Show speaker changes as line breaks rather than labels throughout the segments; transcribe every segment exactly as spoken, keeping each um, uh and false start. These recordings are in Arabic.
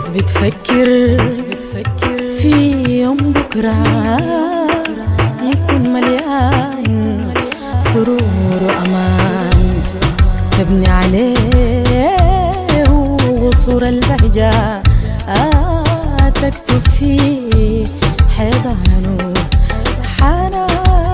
بتفكر في يوم بكرة يكون مليان سرور وأمان، تبني عليه وصور البهجة تكتب فيه حضن وحنان.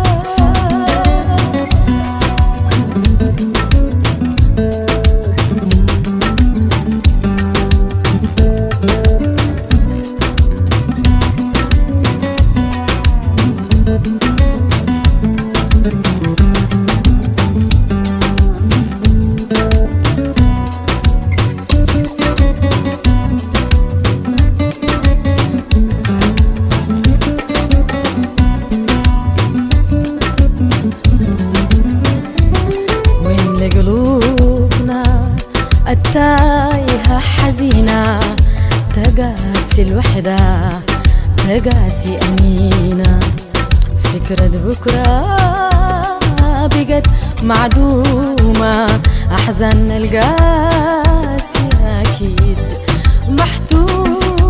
قلوبنا التايهة حزينة تقاسي الوحدة تقاسي أنينا، فكرة بكرة بقت معدومة، أحزاننا القاسية أكيد محتومة.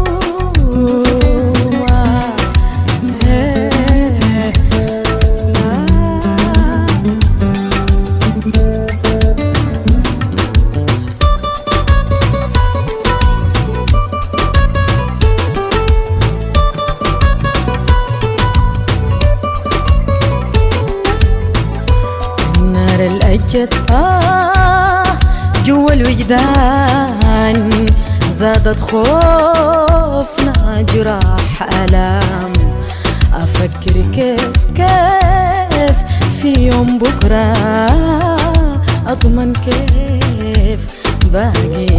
الأجد آه جوا الوجدان زادت خوفنا جراح ألام، أفكر كيف كيف في يوم بكرة أضمن كيف باقي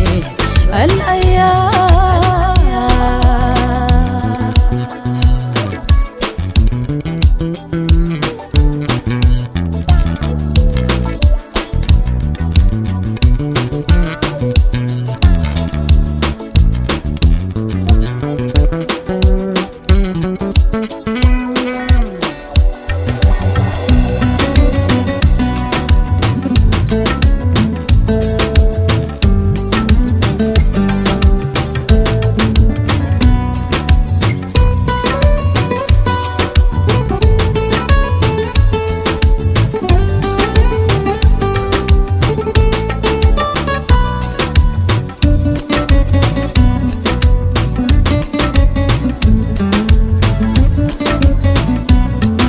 الأيام.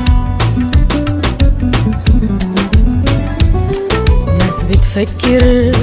بتفكر